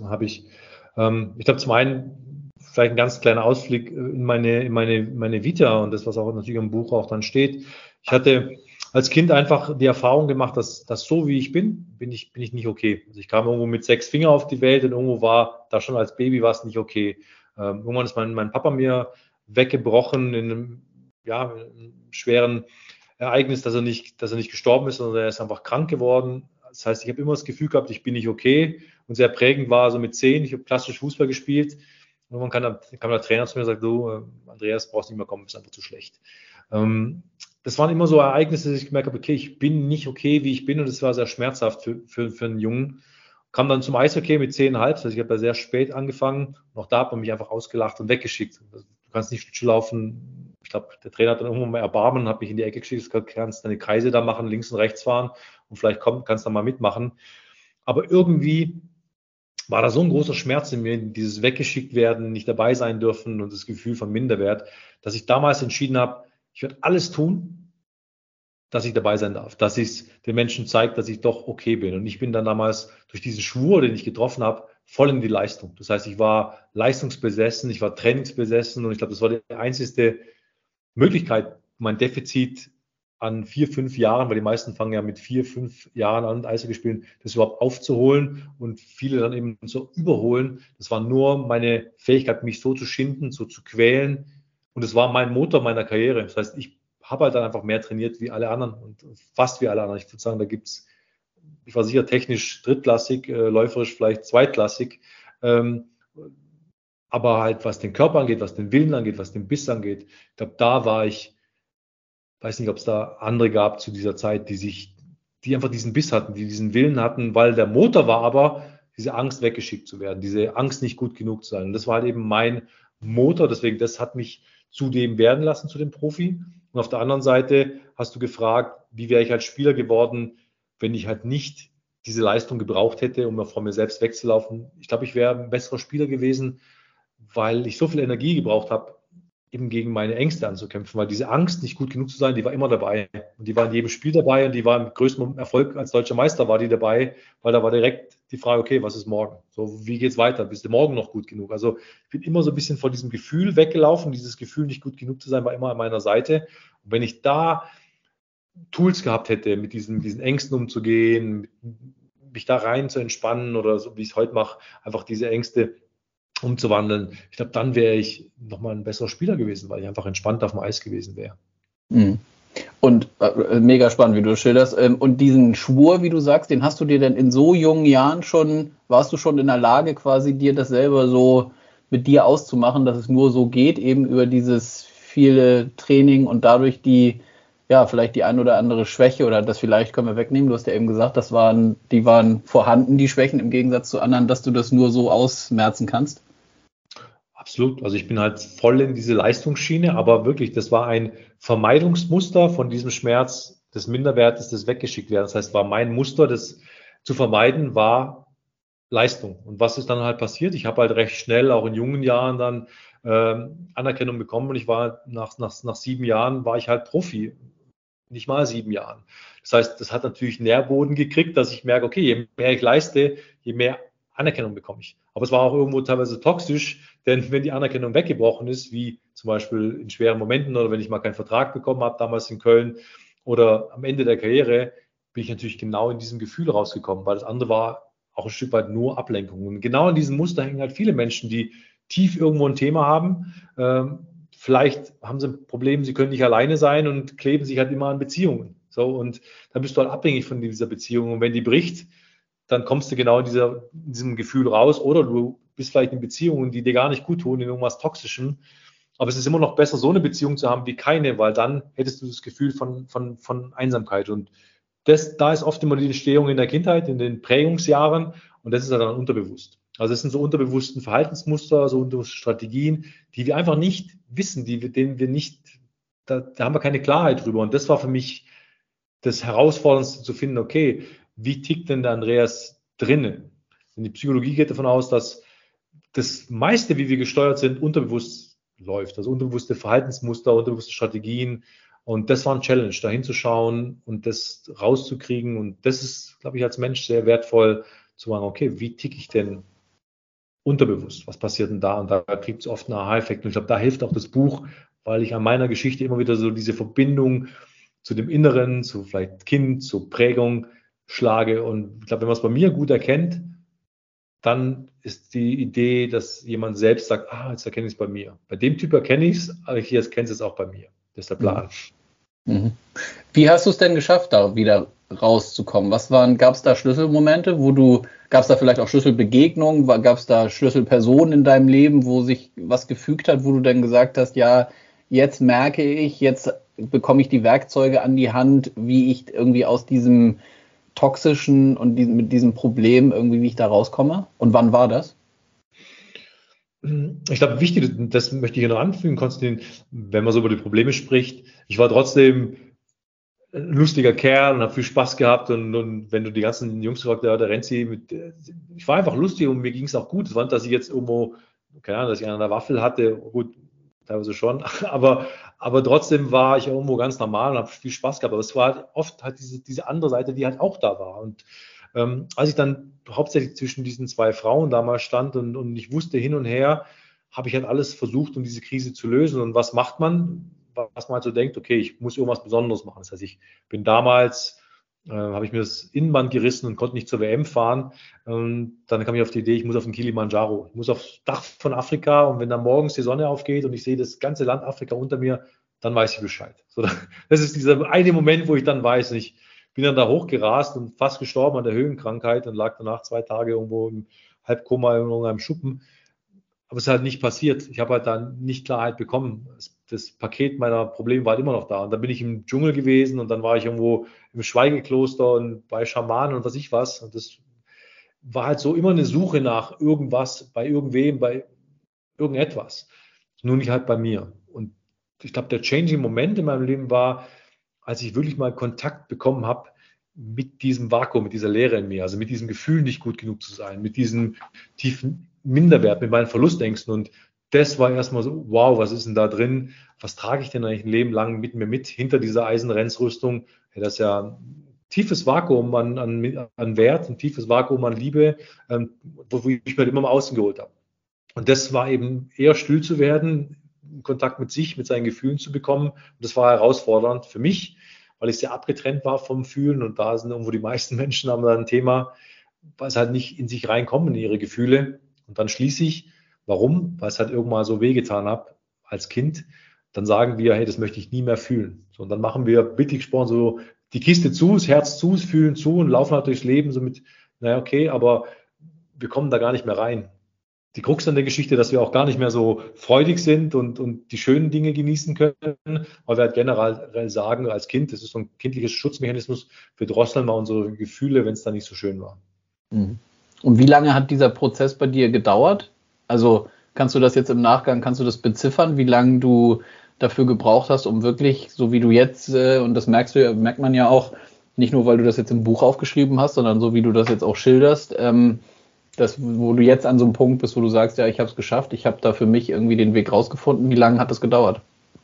Ich glaube, zum einen vielleicht ein ganz kleiner Ausblick in meine Vita und das, was auch natürlich im Buch auch dann steht. Ich hatte als Kind einfach die Erfahrung gemacht, dass so wie ich bin ich nicht okay. Also ich kam irgendwo mit 6 Fingern auf die Welt und irgendwo war da schon als Baby war es nicht okay. Irgendwann ist mein Papa mir weggebrochen in einem, ja, in einem schweren Ereignis, dass er nicht gestorben ist, sondern er ist einfach krank geworden. Das heißt, ich habe immer das Gefühl gehabt, ich bin nicht okay. Und sehr prägend war so mit 10, ich habe klassisch Fußball gespielt. Und dann kam der Trainer zu mir und sagt, du, Andreas, brauchst nicht mehr kommen, bist einfach zu schlecht. Das waren immer so Ereignisse, dass ich gemerkt habe, okay, ich bin nicht okay, wie ich bin. Und das war sehr schmerzhaft für einen Jungen. Kam dann zum Eishockey mit 10,5. Also ich habe da sehr spät angefangen. Und auch da hat man mich einfach ausgelacht und weggeschickt. Du kannst nicht Schlittschuh laufen. Ich glaube, der Trainer hat dann irgendwann mal erbarmen und hat mich in die Ecke geschickt. Du kannst deine Kreise da machen, links und rechts fahren und vielleicht kannst du da mal mitmachen. Aber irgendwie war da so ein großer Schmerz in mir, dieses weggeschickt werden, nicht dabei sein dürfen und das Gefühl von Minderwert, dass ich damals entschieden habe, ich werde alles tun, dass ich dabei sein darf, dass ich es den Menschen zeige, dass ich doch okay bin. Und ich bin dann damals durch diesen Schwur, den ich getroffen habe, voll in die Leistung. Das heißt, ich war leistungsbesessen, ich war trainingsbesessen und ich glaube, das war die einzige Möglichkeit, mein Defizit an 4, 5 Jahren, weil die meisten fangen ja mit 4, 5 Jahren an, Eishockey spielen, das überhaupt aufzuholen und viele dann eben so überholen. Das war nur meine Fähigkeit, mich so zu schinden, so zu quälen. Und es war mein Motor meiner Karriere. Das heißt, ich habe halt dann einfach mehr trainiert wie alle anderen und fast wie alle anderen. Ich würde sagen, ich war sicher technisch drittklassig, läuferisch vielleicht zweitklassig. Aber halt, was den Körper angeht, was den Willen angeht, was den Biss angeht, ich glaube, da war ich, weiß nicht, ob es da andere gab zu dieser Zeit, die einfach diesen Biss hatten, die diesen Willen hatten, weil der Motor war aber, diese Angst weggeschickt zu werden, diese Angst nicht gut genug zu sein. Und das war halt eben mein Motor, deswegen, das hat mich zu dem werden lassen, zu dem Profi. Und auf der anderen Seite hast du gefragt, wie wäre ich als Spieler geworden, wenn ich halt nicht diese Leistung gebraucht hätte, um von mir selbst wegzulaufen. Ich glaube, ich wäre ein besserer Spieler gewesen, weil ich so viel Energie gebraucht habe, eben gegen meine Ängste anzukämpfen, weil diese Angst, nicht gut genug zu sein, die war immer dabei. Und die war in jedem Spiel dabei und die war im größten Erfolg als deutscher Meister war die dabei, weil da war direkt die Frage, okay, was ist morgen? So, wie geht's weiter? Bist du morgen noch gut genug? Also ich bin immer so ein bisschen von diesem Gefühl weggelaufen. Dieses Gefühl, nicht gut genug zu sein, war immer an meiner Seite. Und wenn ich da Tools gehabt hätte, mit diesen Ängsten umzugehen, mich da rein zu entspannen oder so, wie ich es heute mache, einfach diese Ängste umzuwandeln. Ich glaube, dann wäre ich nochmal ein besserer Spieler gewesen, weil ich einfach entspannt auf dem Eis gewesen wäre. Mhm. Und mega spannend, wie du das schilderst. Und diesen Schwur, wie du sagst, den hast du dir denn in so jungen Jahren schon, warst du schon in der Lage, quasi dir das selber so mit dir auszumachen, dass es nur so geht, eben über dieses viele Training und dadurch vielleicht die ein oder andere Schwäche oder das vielleicht können wir wegnehmen. Du hast ja eben gesagt, die waren vorhanden, die Schwächen im Gegensatz zu anderen, dass du das nur so ausmerzen kannst. Absolut. Also ich bin halt voll in diese Leistungsschiene, aber wirklich, das war ein Vermeidungsmuster von diesem Schmerz des Minderwertes, das weggeschickt werden. Das heißt, war mein Muster, das zu vermeiden, war Leistung. Und was ist dann halt passiert? Ich habe halt recht schnell, auch in jungen Jahren dann Anerkennung bekommen und ich war nach 7 Jahren war ich halt Profi. Nicht mal 7 Jahren. Das heißt, das hat natürlich Nährboden gekriegt, dass ich merke, okay, je mehr ich leiste, je mehr Anerkennung bekomme ich. Aber es war auch irgendwo teilweise toxisch, denn wenn die Anerkennung weggebrochen ist, wie zum Beispiel in schweren Momenten oder wenn ich mal keinen Vertrag bekommen habe, damals in Köln oder am Ende der Karriere, bin ich natürlich genau in diesem Gefühl rausgekommen, weil das andere war auch ein Stück weit nur Ablenkung. Und genau in diesem Muster hängen halt viele Menschen, die tief irgendwo ein Thema haben. Vielleicht haben sie ein Problem, sie können nicht alleine sein und kleben sich halt immer an Beziehungen. So, und dann bist du halt abhängig von dieser Beziehung. Und wenn die bricht, dann kommst du genau in diesem Gefühl raus. Oder du bist vielleicht in Beziehungen, die dir gar nicht gut tun, in irgendwas Toxischem. Aber es ist immer noch besser, so eine Beziehung zu haben wie keine, weil dann hättest du das Gefühl von Einsamkeit. Und da ist oft immer die Entstehung in der Kindheit, in den Prägungsjahren. Und das ist dann unterbewusst. Also es sind so unterbewussten Verhaltensmuster, so unterbewusste Strategien, die wir einfach nicht wissen, denen wir nicht, da haben wir keine Klarheit drüber. Und das war für mich das Herausforderndste zu finden, okay, wie tickt denn der Andreas drinnen? Denn die Psychologie geht davon aus, dass das meiste, wie wir gesteuert sind, unterbewusst läuft. Also unterbewusste Verhaltensmuster, unterbewusste Strategien. Und das war ein Challenge, da hinzuschauen und das rauszukriegen. Und das ist, glaube ich, als Mensch sehr wertvoll zu sagen, okay, wie ticke ich denn unterbewusst? Was passiert denn da? Und da kriegt es oft einen Aha-Effekt. Und ich glaube, da hilft auch das Buch, weil ich an meiner Geschichte immer wieder so diese Verbindung zu dem Inneren, zu vielleicht Kind, zur Prägung schlage. Und ich glaube, wenn man es bei mir gut erkennt, dann ist die Idee, dass jemand selbst sagt, jetzt erkenne ich es bei mir. Bei dem Typ erkenne ich es, aber ich erkenne es auch bei mir. Das ist der Plan. Mhm. Wie hast du es denn geschafft, da wieder rauszukommen? Gab es da Schlüsselmomente, gab es da vielleicht auch Schlüsselbegegnungen, gab es da Schlüsselpersonen in deinem Leben, wo sich was gefügt hat, wo du dann gesagt hast, ja, jetzt merke ich, jetzt bekomme ich die Werkzeuge an die Hand, wie ich irgendwie aus diesem toxischen und mit diesem Problem irgendwie, wie ich da rauskomme? Und wann war das? Ich glaube, wichtig, das möchte ich hier noch anfügen, Konstantin, wenn man so über die Probleme spricht. Ich war trotzdem ein lustiger Kerl und habe viel Spaß gehabt und wenn du die ganzen Jungs fragst, der Renzi, ich war einfach lustig und mir ging es auch gut. Es war nicht, dass ich jetzt irgendwo, keine Ahnung, dass ich an der Waffel hatte, gut, teilweise schon, aber trotzdem war ich irgendwo ganz normal und habe viel Spaß gehabt. Aber es war halt oft halt diese andere Seite, die halt auch da war. Und als ich dann hauptsächlich zwischen diesen zwei Frauen damals stand und ich wusste hin und her, habe ich halt alles versucht, um diese Krise zu lösen. Und was macht man? Was man halt so denkt, okay, ich muss irgendwas Besonderes machen. Das heißt, ich bin damals, habe ich mir das Innenband gerissen und konnte nicht zur WM fahren. Dann kam ich auf die Idee, ich muss auf den Kilimanjaro. Ich muss aufs Dach von Afrika und wenn dann morgens die Sonne aufgeht und ich sehe das ganze Land Afrika unter mir, dann weiß ich Bescheid. So, das ist dieser eine Moment, wo ich dann weiß, ich bin dann da hochgerast und fast gestorben an der Höhenkrankheit und lag danach 2 Tage irgendwo im Halbkoma in irgendeinem Schuppen. Aber es ist halt nicht passiert. Ich habe halt dann nicht Klarheit bekommen. Das Paket meiner Probleme war halt immer noch da. Und dann bin ich im Dschungel gewesen und dann war ich irgendwo im Schweigekloster und bei Schamanen und was ich was. Und das war halt so immer eine Suche nach irgendwas, bei irgendwem, bei irgendetwas. Nur nicht halt bei mir. Und ich glaube, der changing Moment in meinem Leben war, als ich wirklich mal Kontakt bekommen habe mit diesem Vakuum, mit dieser Leere in mir, also mit diesem Gefühl, nicht gut genug zu sein, mit diesem tiefen Minderwert, mit meinen Verlustängsten. Und das war erstmal so, wow, was ist denn da drin? Was trage ich denn eigentlich ein Leben lang mit mir mit? Hinter dieser Eisenrennsrüstung, ja, das ist ja ein tiefes Vakuum an Wert, ein tiefes Vakuum an Liebe, wo ich mir halt immer mal außen geholt habe. Und das war eben eher still zu werden, Kontakt mit sich, mit seinen Gefühlen zu bekommen. Und das war herausfordernd für mich, weil ich sehr abgetrennt war vom Fühlen. Und da sind irgendwo die meisten Menschen haben da ein Thema. weil es halt nicht in sich reinkommen, in ihre Gefühle. Und dann schließe ich, warum? Weil es halt irgendwann so wehgetan habe als Kind. Dann sagen wir, hey, das möchte ich nie mehr fühlen. So, und dann machen wir, bildlich gesprochen, so die Kiste zu, das Herz zu, das Fühlen zu und laufen halt durchs Leben so mit, naja, okay, aber wir kommen da gar nicht mehr rein. Die Krux an der Geschichte, dass wir auch gar nicht mehr so freudig sind und die schönen Dinge genießen können, weil wir halt generell sagen, als Kind, das ist so ein kindliches Schutzmechanismus, wir drosseln mal unsere Gefühle, wenn es da nicht so schön war. Mhm. Und wie lange hat dieser Prozess bei dir gedauert? Also kannst du das jetzt im Nachgang, kannst du das beziffern, wie lange du dafür gebraucht hast, um wirklich, so wie du jetzt, und das merkt man ja auch, nicht nur, weil du das jetzt im Buch aufgeschrieben hast, sondern so wie du das jetzt auch schilderst, wo du jetzt an so einem Punkt bist, wo du sagst, ja, ich habe es geschafft, ich habe da für mich irgendwie den Weg rausgefunden. Wie lange hat das gedauert?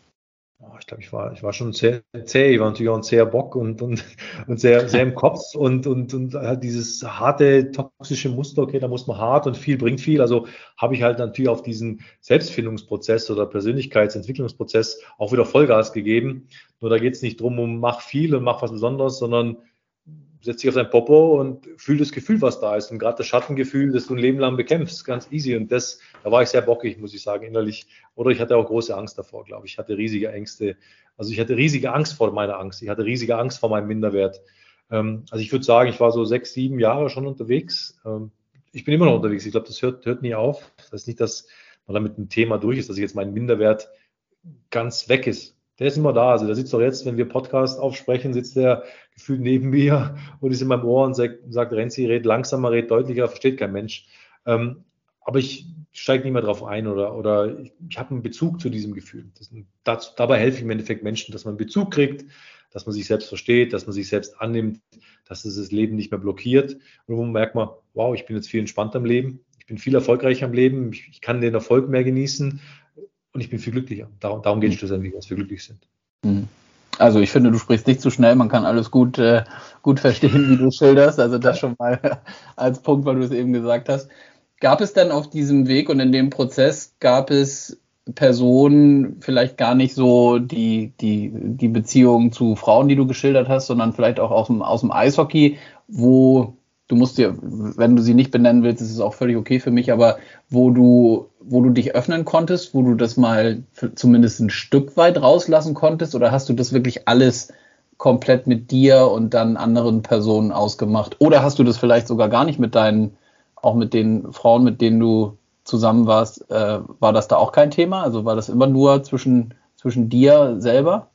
Ich glaube, ich war schon sehr zäh, ich war natürlich auch ein zäher Bock und sehr, sehr im Kopf und halt dieses harte, toxische Muster, okay, da muss man hart und viel bringt viel. Also habe ich halt natürlich auf diesen Selbstfindungsprozess oder Persönlichkeitsentwicklungsprozess auch wieder Vollgas gegeben. Nur da geht es nicht drum, mach viel und mach was Besonderes, sondern setz dich auf dein Popo und fühl das Gefühl, was da ist. Und gerade das Schattengefühl, das du ein Leben lang bekämpfst, ganz easy. Und da war ich sehr bockig, muss ich sagen, innerlich. Oder ich hatte auch große Angst davor, glaube ich. Ich hatte riesige Ängste. Also ich hatte riesige Angst vor meiner Angst. Ich hatte riesige Angst vor meinem Minderwert. Also ich würde sagen, ich war so 6, 7 Jahre schon unterwegs. Ich bin immer noch unterwegs. Ich glaube, das hört nie auf. Das heißt nicht, dass man damit ein Thema durch ist, dass ich jetzt meinen Minderwert ganz weg ist. Der ist immer da. Also der sitzt doch jetzt, wenn wir Podcast aufsprechen, sitzt der gefühlt neben mir und ist in meinem Ohr und sagt, Renzi, red langsamer, red deutlicher, versteht kein Mensch. Aber ich steige nicht mehr drauf ein oder ich habe einen Bezug zu diesem Gefühl. Dabei helfe ich im Endeffekt Menschen, dass man einen Bezug kriegt, dass man sich selbst versteht, dass man sich selbst annimmt, dass es das Leben nicht mehr blockiert. Und wo man merkt man, wow, ich bin jetzt viel entspannter im Leben, ich bin viel erfolgreicher im Leben, ich kann den Erfolg mehr genießen und ich bin viel glücklicher. Darum geht es schlussendlich, dass wir glücklich sind. Also ich finde, du sprichst nicht zu schnell, man kann alles gut verstehen, wie du schilderst. Also das schon mal als Punkt, weil du es eben gesagt hast. Gab es dann auf diesem Weg und in dem Prozess, gab es Personen, vielleicht gar nicht so die Beziehung zu Frauen, die du geschildert hast, sondern vielleicht auch aus dem Eishockey, wo du musst dir, wenn du sie nicht benennen willst, ist es auch völlig okay für mich, aber wo du dich öffnen konntest, wo du das mal zumindest ein Stück weit rauslassen konntest, oder hast du das wirklich alles komplett mit dir und dann anderen Personen ausgemacht? Oder hast du das vielleicht sogar gar nicht auch mit den Frauen, mit denen du zusammen warst, war das da auch kein Thema? Also war das immer nur zwischen dir selber?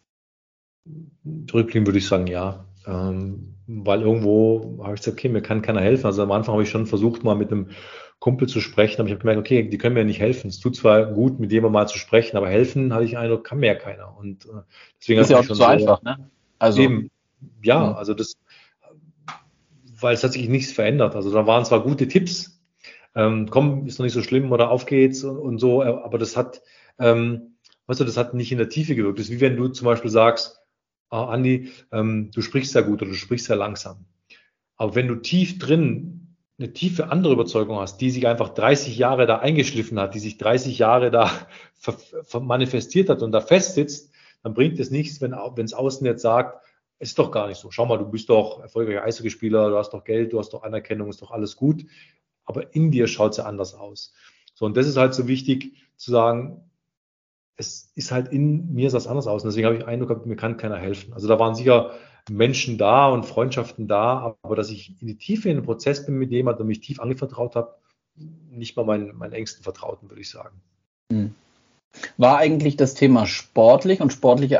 Rückblickend würde ich sagen, ja. Weil irgendwo habe ich gesagt, okay, mir kann keiner helfen. Also am Anfang habe ich schon versucht, mal mit einem Kumpel zu sprechen, aber ich habe gemerkt, okay, die können mir nicht helfen. Es tut zwar gut, mit jemandem mal zu sprechen, aber helfen, hatte ich den Eindruck, kann mir ja keiner. Und deswegen Ist habe ich ja auch mich nicht schon so so einfach, ne? Also, eben, ja, also weil es hat sich nichts verändert. Also da waren zwar gute Tipps, komm, ist noch nicht so schlimm oder auf geht's und so, aber weißt du, das hat nicht in der Tiefe gewirkt. Das ist wie wenn du zum Beispiel sagst, Andi, du sprichst sehr gut oder du sprichst sehr langsam. Aber wenn du tief drin eine tiefe andere Überzeugung hast, die sich einfach 30 Jahre da eingeschliffen hat, die sich 30 Jahre da manifestiert hat und da festsitzt, dann bringt es nichts, wenn es außen jetzt sagt, es ist doch gar nicht so. Schau mal, du bist doch erfolgreicher Eishockeyspieler, du hast doch Geld, du hast doch Anerkennung, ist doch alles gut. Aber in dir schaut es ja anders aus. So, und das ist halt so wichtig zu sagen, es ist halt in mir was anderes aus. Und deswegen habe ich den Eindruck gehabt, mir kann keiner helfen. Also da waren sicher Menschen da und Freundschaften da, aber dass ich in die Tiefe in den Prozess bin mit jemandem und mich tief angevertraut habe, nicht mal meinen engsten Vertrauten, würde ich sagen. War eigentlich das Thema sportlich und sportliche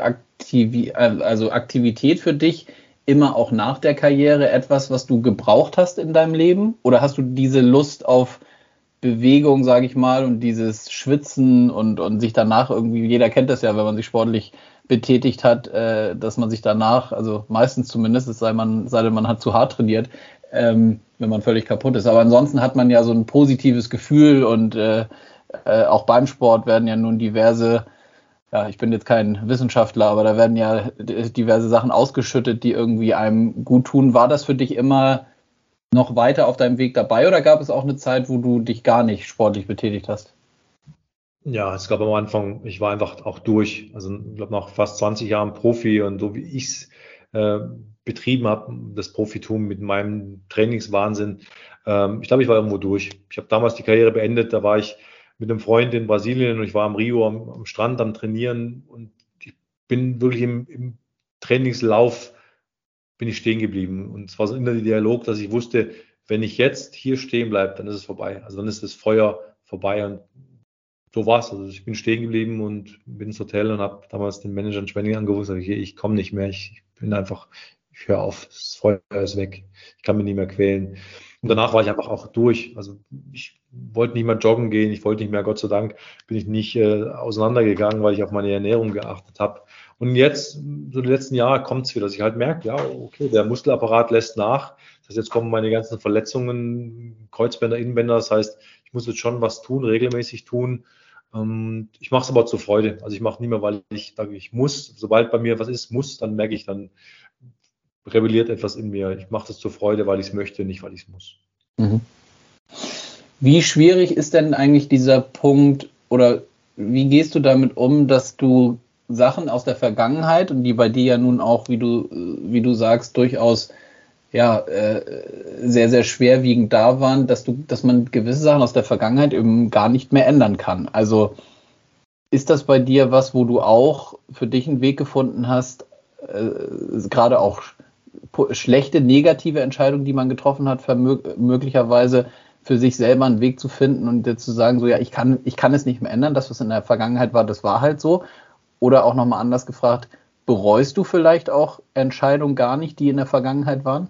Aktivität für dich immer auch nach der Karriere etwas, was du gebraucht hast in deinem Leben? Oder hast du diese Lust auf Bewegung, sage ich mal, und dieses Schwitzen und sich danach irgendwie, jeder kennt das ja, wenn man sich sportlich betätigt hat, dass man sich danach, also meistens zumindest, es sei denn, man hat zu hart trainiert, wenn man völlig kaputt ist. Aber ansonsten hat man ja so ein positives Gefühl und auch beim Sport werden ja nun diverse, ja, ich bin jetzt kein Wissenschaftler, aber da werden ja diverse Sachen ausgeschüttet, die irgendwie einem gut tun. War das für dich immer noch weiter auf deinem Weg dabei oder gab es auch eine Zeit, wo du dich gar nicht sportlich betätigt hast? Ja, es gab am Anfang, ich war einfach auch durch. Also ich glaube, nach fast 20 Jahren Profi und so wie ich es betrieben habe, das Profitum mit meinem Trainingswahnsinn. Ich glaube, ich war irgendwo durch. Ich habe damals die Karriere beendet, da war ich mit einem Freund in Brasilien und ich war am Rio am Strand am Trainieren und ich bin wirklich im Trainingslauf bin ich stehen geblieben. Und es war so immer der Dialog, dass ich wusste, wenn ich jetzt hier stehen bleibe, dann ist es vorbei. Also dann ist das Feuer vorbei und so war es. Also ich bin stehen geblieben und bin ins Hotel und habe damals den Manager in Schwenningen angerufen und gesagt, ich komme nicht mehr, ich bin einfach, ich höre auf, das Feuer ist weg, ich kann mich nicht mehr quälen. Und danach war ich einfach auch durch. Also ich wollte nicht mehr joggen gehen, ich wollte nicht mehr, Gott sei Dank, bin ich nicht auseinandergegangen, weil ich auf meine Ernährung geachtet habe. Und jetzt, so die letzten Jahre, kommt es wieder, dass ich halt merke, ja, okay, der Muskelapparat lässt nach. Das heißt, jetzt kommen meine ganzen Verletzungen, Kreuzbänder, Innenbänder. Das heißt, ich muss jetzt schon was tun, regelmäßig tun. Ich mache es aber zur Freude. Also ich mache nie mehr, weil ich sage, ich muss. Sobald bei mir was ist, muss, dann merke ich, dann rebelliert etwas in mir. Ich mache das zur Freude, weil ich es möchte, nicht weil ich es muss. Mhm. Wie schwierig ist denn eigentlich dieser Punkt oder wie gehst du damit um, dass du Sachen aus der Vergangenheit und die bei dir ja nun auch, wie du sagst, durchaus sehr, sehr schwerwiegend da waren, dass man gewisse Sachen aus der Vergangenheit eben gar nicht mehr ändern kann. Also ist das bei dir was, wo du auch für dich einen Weg gefunden hast, gerade auch schlechte, negative Entscheidungen, die man getroffen hat, möglicherweise für sich selber einen Weg zu finden und zu sagen, so ja, ich kann es nicht mehr ändern, das, was in der Vergangenheit war, das war halt so. Oder auch nochmal anders gefragt, bereust du vielleicht auch Entscheidungen gar nicht, die in der Vergangenheit waren?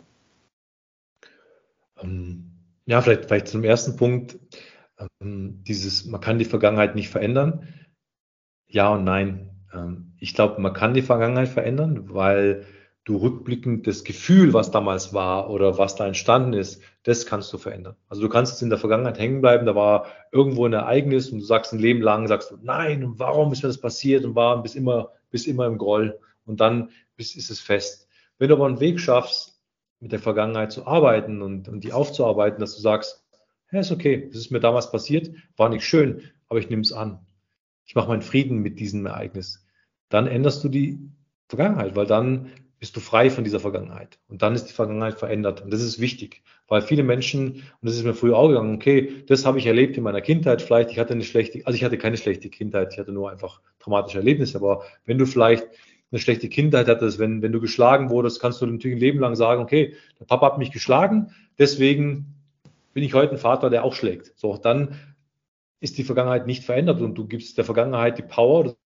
Ja, vielleicht zum ersten Punkt, man kann die Vergangenheit nicht verändern. Ja und nein. Ich glaube, man kann die Vergangenheit verändern, weil du rückblickend das Gefühl, was damals war oder was da entstanden ist, das kannst du verändern. Also du kannst jetzt in der Vergangenheit hängen bleiben, da war irgendwo ein Ereignis und du sagst ein Leben lang, sagst du, nein, und warum ist mir das passiert und war bis immer im Groll und dann ist es fest. Wenn du aber einen Weg schaffst, mit der Vergangenheit zu arbeiten und die aufzuarbeiten, dass du sagst, ja, ist okay, das ist mir damals passiert, war nicht schön, aber ich nehme es an. Ich mache meinen Frieden mit diesem Ereignis. Dann änderst du die Vergangenheit, weil dann bist du frei von dieser Vergangenheit. Und dann ist die Vergangenheit verändert. Und das ist wichtig, weil viele Menschen, und das ist mir früher auch gegangen, okay, das habe ich erlebt in meiner Kindheit, vielleicht, ich hatte keine schlechte Kindheit, ich hatte nur einfach traumatische Erlebnisse, aber wenn du vielleicht eine schlechte Kindheit hattest, wenn du geschlagen wurdest, kannst du natürlich ein Leben lang sagen, okay, der Papa hat mich geschlagen, deswegen bin ich heute ein Vater, der auch schlägt. So, dann ist die Vergangenheit nicht verändert und du gibst der Vergangenheit die Power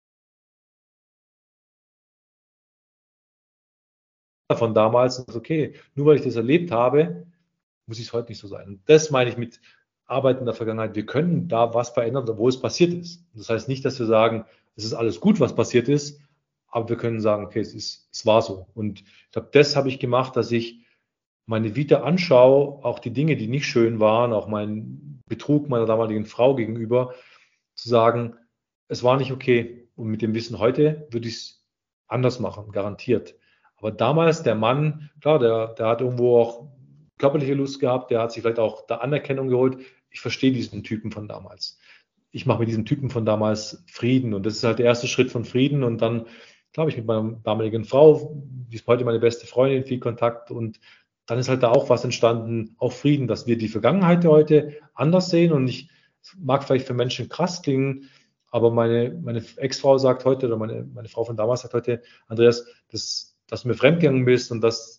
von damals. Und okay, nur weil ich das erlebt habe, muss es heute nicht so sein. Und das meine ich mit Arbeiten in der Vergangenheit. Wir können da was verändern, wo es passiert ist. Das heißt nicht, dass wir sagen, es ist alles gut, was passiert ist, aber wir können sagen, okay, es war so. Und ich glaube, das habe ich gemacht, dass ich meine Vita anschaue, auch die Dinge, die nicht schön waren, auch mein Betrug meiner damaligen Frau gegenüber, zu sagen, es war nicht okay. Und mit dem Wissen heute würde ich es anders machen, garantiert. Aber damals, der Mann, klar, der hat irgendwo auch körperliche Lust gehabt, der hat sich vielleicht auch da Anerkennung geholt. Ich verstehe diesen Typen von damals. Ich mache mit diesem Typen von damals Frieden. Und das ist halt der erste Schritt von Frieden. Und dann, glaube ich, mit meiner damaligen Frau, die ist heute meine beste Freundin, viel Kontakt. Und dann ist halt da auch was entstanden, auch Frieden, dass wir die Vergangenheit heute anders sehen. Und ich mag vielleicht für Menschen krass klingen, aber meine Ex-Frau sagt heute, oder meine Frau von damals sagt heute, Andreas, dass du mir fremdgegangen bist und das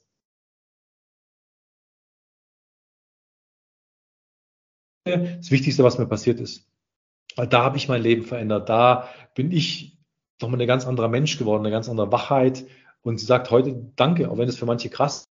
Wichtigste, was mir passiert ist. Weil da habe ich mein Leben verändert. Da bin ich nochmal ein ganz anderer Mensch geworden, eine ganz andere Wachheit. Und sie sagt heute Danke, auch wenn es für manche krass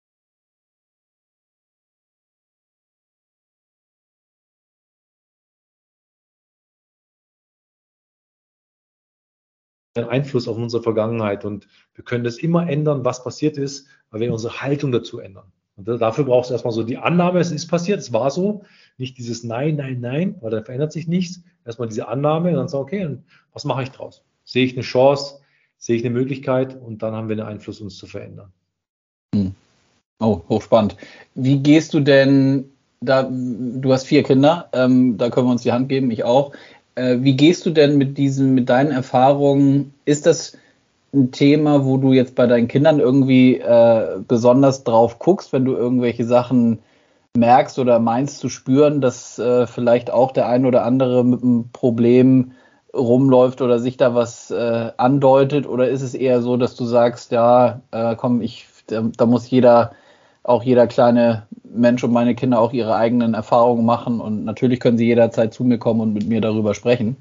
einen Einfluss auf unsere Vergangenheit und wir können das immer ändern, was passiert ist, weil wir unsere Haltung dazu ändern. Und dafür brauchst du erstmal so die Annahme, es ist passiert, es war so, nicht dieses Nein, Nein, Nein, weil dann verändert sich nichts. Erstmal diese Annahme und dann sagen, okay, und was mache ich draus? Sehe ich eine Chance, sehe ich eine Möglichkeit und dann haben wir einen Einfluss, uns zu verändern. Oh, hochspannend. Wie gehst du denn da, du hast 4 Kinder, da können wir uns die Hand geben, ich auch. Wie gehst du denn mit deinen Erfahrungen? Ist das ein Thema, wo du jetzt bei deinen Kindern irgendwie besonders drauf guckst, wenn du irgendwelche Sachen merkst oder meinst zu spüren, dass vielleicht auch der ein oder andere mit einem Problem rumläuft oder sich da was andeutet? Oder ist es eher so, dass du sagst, ja, komm, da muss auch jeder kleine Mensch und meine Kinder auch ihre eigenen Erfahrungen machen und natürlich können sie jederzeit zu mir kommen und mit mir darüber sprechen?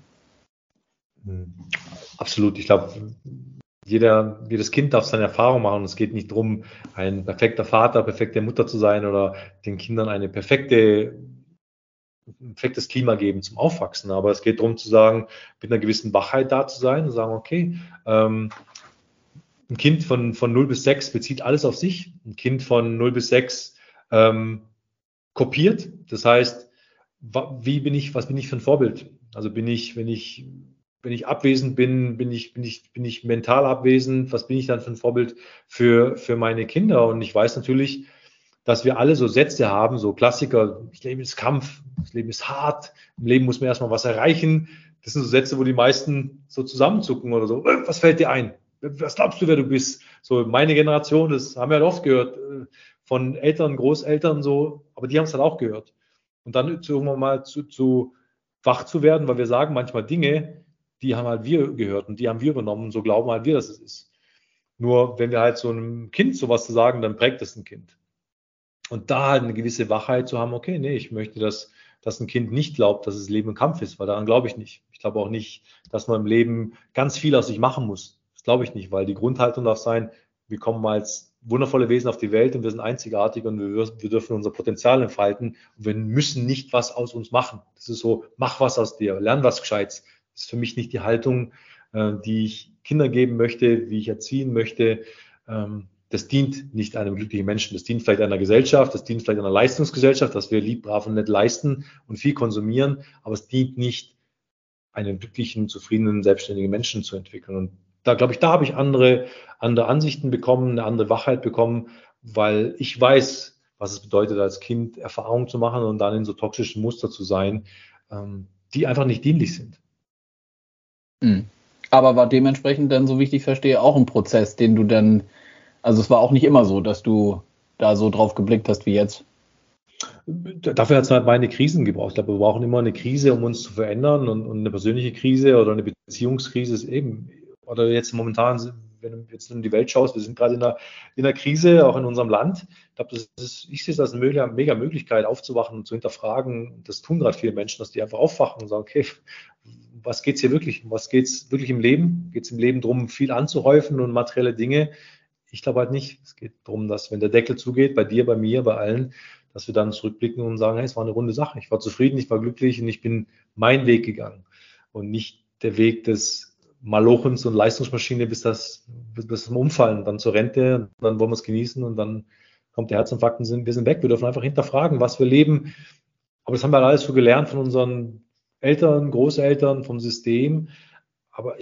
Absolut. Ich glaube, jedes Kind darf seine Erfahrung machen. Es geht nicht darum, ein perfekter Vater, perfekte Mutter zu sein oder den Kindern ein perfektes Klima geben zum Aufwachsen. Aber es geht darum zu sagen, mit einer gewissen Wachheit da zu sein und sagen, okay, ein Kind von 0 bis 6 bezieht alles auf sich. Ein Kind von 0 bis 6 kopiert. Das heißt, was bin ich für ein Vorbild? Also wenn ich abwesend bin ich mental abwesend? Was bin ich dann für ein Vorbild für meine Kinder? Und ich weiß natürlich, dass wir alle so Sätze haben, so Klassiker, das Leben ist Kampf, das Leben ist hart, im Leben muss man erstmal was erreichen. Das sind so Sätze, wo die meisten so zusammenzucken oder so. Was fällt dir ein? Was glaubst du, wer du bist? So meine Generation, das haben wir halt oft gehört, von Eltern, Großeltern so, aber die haben es dann auch gehört. Und dann irgendwann mal zu wach zu werden, weil wir sagen manchmal Dinge, die haben halt wir gehört und die haben wir übernommen und so glauben halt wir, dass es ist. Nur wenn wir halt so einem Kind sowas zu sagen, dann prägt es ein Kind. Und da halt eine gewisse Wachheit zu haben, okay, nee, ich möchte, dass ein Kind nicht glaubt, dass es Leben ein Kampf ist, weil daran glaube ich nicht. Ich glaube auch nicht, dass man im Leben ganz viel aus sich machen muss. Das glaube ich nicht, weil die Grundhaltung darf sein, wir kommen als wundervolle Wesen auf die Welt und wir sind einzigartig und wir dürfen unser Potenzial entfalten und wir müssen nicht was aus uns machen. Das ist so, mach was aus dir, lern was Gescheites. Das ist für mich nicht die Haltung, die ich Kindern geben möchte, wie ich erziehen möchte. Das dient nicht einem glücklichen Menschen. Das dient vielleicht einer Gesellschaft, das dient vielleicht einer Leistungsgesellschaft, dass wir lieb, brav und nett leisten und viel konsumieren, aber es dient nicht, einen glücklichen, zufriedenen, selbstständigen Menschen zu entwickeln. Und da glaube ich, da habe ich andere Ansichten bekommen, eine andere Wachheit bekommen, weil ich weiß, was es bedeutet, als Kind Erfahrungen zu machen und dann in so toxischen Muster zu sein, die einfach nicht dienlich sind. Aber war dementsprechend dann, so wie ich dich verstehe, auch ein Prozess, den du dann, also es war auch nicht immer so, dass du da so drauf geblickt hast wie jetzt. Dafür hat es halt meine Krisen gebraucht. Ich glaube, wir brauchen immer eine Krise, um uns zu verändern und eine persönliche Krise oder eine Beziehungskrise ist eben, oder jetzt momentan, wenn du jetzt in die Welt schaust, wir sind gerade in einer Krise, auch in unserem Land. Ich glaube, ich sehe es als eine mega Möglichkeit, aufzuwachen und zu hinterfragen. Das tun gerade viele Menschen, dass die einfach aufwachen und sagen, okay, was geht's hier wirklich? Was geht's wirklich im Leben? Geht es im Leben darum, viel anzuhäufen und materielle Dinge? Ich glaube halt nicht. Es geht darum, dass wenn der Deckel zugeht, bei dir, bei mir, bei allen, dass wir dann zurückblicken und sagen, hey, es war eine runde Sache. Ich war zufrieden, ich war glücklich und ich bin meinen Weg gegangen und nicht der Weg des Malochens und Leistungsmaschine bis zum Umfallen, dann zur Rente, und dann wollen wir es genießen und dann kommt der Herzinfarkt und wir sind weg. Wir dürfen einfach hinterfragen, was wir leben. Aber das haben wir alles so gelernt von unseren Eltern, Großeltern, vom System. Aber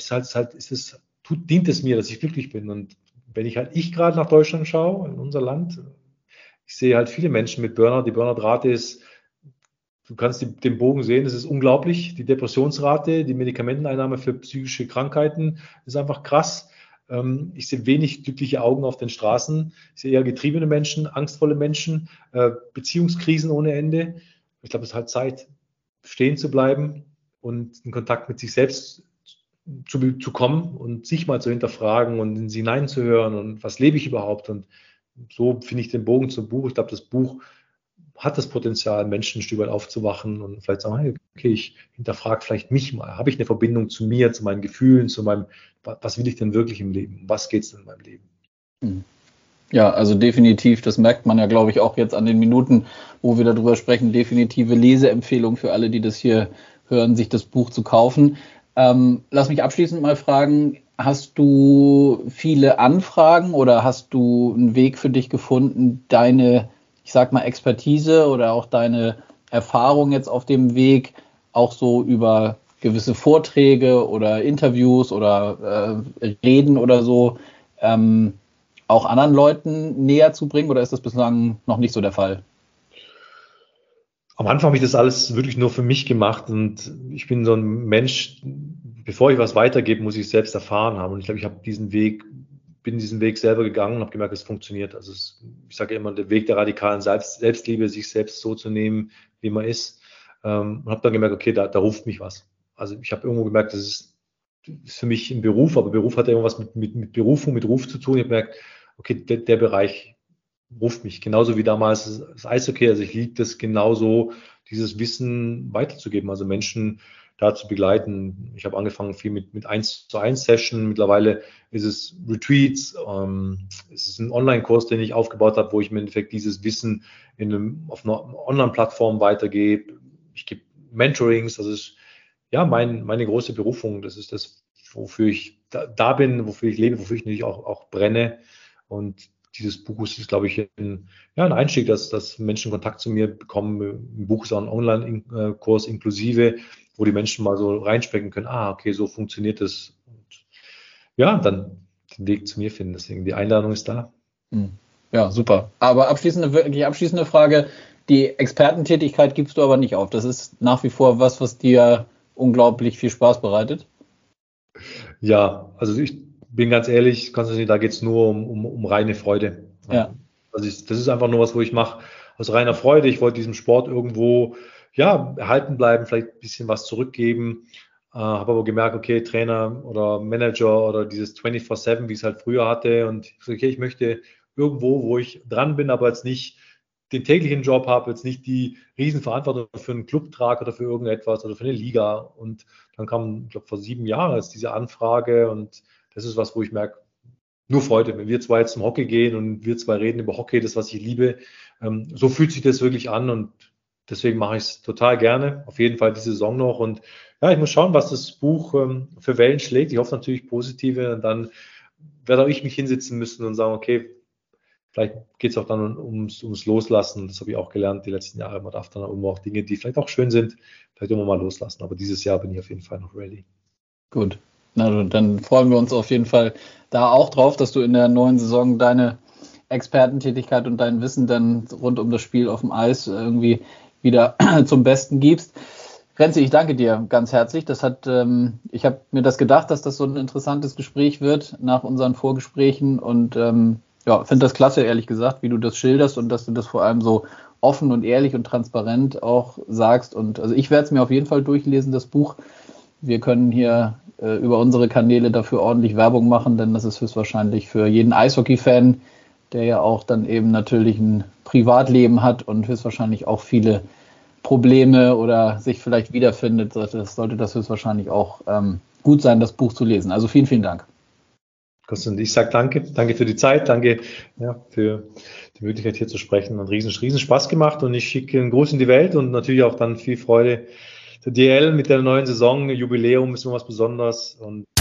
dient es mir, dass ich glücklich bin? Und wenn ich gerade nach Deutschland schaue, in unser Land, ich sehe halt viele Menschen mit Burnout. Die Burnout-Rate ist, du kannst den Bogen sehen, es ist unglaublich. Die Depressionsrate, die Medikamenteneinnahme für psychische Krankheiten ist einfach krass. Ich sehe wenig glückliche Augen auf den Straßen. Ich sehe eher getriebene Menschen, angstvolle Menschen, Beziehungskrisen ohne Ende. Ich glaube, es ist halt Zeit, stehen zu bleiben und in Kontakt mit sich selbst zu kommen und sich mal zu hinterfragen und in sie hineinzuhören und was lebe ich überhaupt. Und so finde ich den Bogen zum Buch. Ich glaube, das Buch hat das Potenzial, Menschen ein Stück weit aufzuwachen und vielleicht sagen, hey, okay, ich hinterfrage vielleicht mich mal. Habe ich eine Verbindung zu mir, zu meinen Gefühlen, was will ich denn wirklich im Leben? Was geht es denn in meinem Leben? Ja, also definitiv, das merkt man ja, glaube ich, auch jetzt an den Minuten, wo wir darüber sprechen, definitive Leseempfehlung für alle, die das hier hören, sich das Buch zu kaufen. Lass mich abschließend mal fragen, hast du viele Anfragen oder hast du einen Weg für dich gefunden, deine, ich sag mal, Expertise oder auch deine Erfahrung jetzt auf dem Weg auch so über gewisse Vorträge oder Interviews oder Reden oder so auch anderen Leuten näher zu bringen oder ist das bislang noch nicht so der Fall? Am Anfang habe ich das alles wirklich nur für mich gemacht und ich bin so ein Mensch, ich bevor ich was weitergebe, muss ich es selbst erfahren haben. Und ich glaube, bin diesen Weg selber gegangen und habe gemerkt, es funktioniert. Also ich sage immer, der Weg der radikalen Selbstliebe, sich selbst so zu nehmen, wie man ist. Und habe dann gemerkt, okay, da ruft mich was. Also ich habe irgendwo gemerkt, das ist für mich ein Beruf, aber Beruf hat ja irgendwas mit Berufung, mit Ruf zu tun. Ich habe gemerkt, okay, der Bereich ruft mich. Genauso wie damals das Eishockey. Also ich liebe das genauso, dieses Wissen weiterzugeben, also Menschen da zu begleiten. Ich habe angefangen viel mit 1:1 Session. Mittlerweile ist es Retreats. Es ist ein Online-Kurs, den ich aufgebaut habe, wo ich im Endeffekt dieses Wissen auf einer Online-Plattform weitergebe. Ich gebe Mentorings. Das ist ja meine große Berufung. Das ist das, wofür ich da bin, wofür ich lebe, wofür ich natürlich auch brenne. Und dieses Buch ist, glaube ich, ein Einstieg, dass Menschen Kontakt zu mir bekommen. Ein Buch ist auch ein Online-Kurs inklusive, wo die Menschen mal so reinspecken können, okay, so funktioniert das. Und ja, dann den Weg zu mir finden. Deswegen, die Einladung ist da. Ja, super. Aber wirklich abschließende Frage, die Expertentätigkeit gibst du aber nicht auf. Das ist nach wie vor was dir unglaublich viel Spaß bereitet? Ja, also ich bin ganz ehrlich, Konstantin, da geht es nur um reine Freude. Ja. Also das ist einfach nur was, wo ich mache aus reiner Freude. Ich wollte diesem Sport irgendwo erhalten bleiben, vielleicht ein bisschen was zurückgeben. Habe aber gemerkt, okay, Trainer oder Manager oder dieses 24/7, wie ich es halt früher hatte. Und ich so, okay, ich möchte irgendwo, wo ich dran bin, aber jetzt nicht den täglichen Job habe, jetzt nicht die Riesenverantwortung für einen Club trage oder für irgendetwas oder für eine Liga. Und dann kam, ich glaube, vor 7 Jahren jetzt diese Anfrage und das ist was, wo ich merke, nur Freude. Wenn wir zwei jetzt zum Hockey gehen und wir zwei reden über Hockey, das, was ich liebe, so fühlt sich das wirklich an und deswegen mache ich es total gerne. Auf jeden Fall diese Saison noch und ja, ich muss schauen, was das Buch für Wellen schlägt. Ich hoffe natürlich positive und dann werde auch ich mich hinsetzen müssen und sagen, okay, vielleicht geht es auch dann ums Loslassen. Das habe ich auch gelernt die letzten Jahre. Man darf dann irgendwo auch Dinge, die vielleicht auch schön sind, vielleicht immer mal loslassen. Aber dieses Jahr bin ich auf jeden Fall noch ready. Gut. Na, dann freuen wir uns auf jeden Fall da auch drauf, dass du in der neuen Saison deine Expertentätigkeit und dein Wissen dann rund um das Spiel auf dem Eis irgendwie wieder zum Besten gibst. Renzi, ich danke dir ganz herzlich. Ich habe mir das gedacht, dass das so ein interessantes Gespräch wird nach unseren Vorgesprächen und finde das klasse, ehrlich gesagt, wie du das schilderst und dass du das vor allem so offen und ehrlich und transparent auch sagst. Und also ich werde es mir auf jeden Fall durchlesen, das Buch. Wir können hier über unsere Kanäle dafür ordentlich Werbung machen, denn das ist höchstwahrscheinlich für jeden Eishockey-Fan, der ja auch dann eben natürlich ein Privatleben hat und höchstwahrscheinlich auch viele Probleme oder sich vielleicht wiederfindet, sollte das höchstwahrscheinlich auch gut sein, das Buch zu lesen. Also vielen, vielen Dank. Konstantin, ich sage danke für die Zeit, danke für die Möglichkeit hier zu sprechen. Hat riesen Spaß gemacht und ich schicke einen Gruß in die Welt und natürlich auch dann viel Freude. Der DL mit der neuen Saison, Jubiläum ist immer was Besonderes und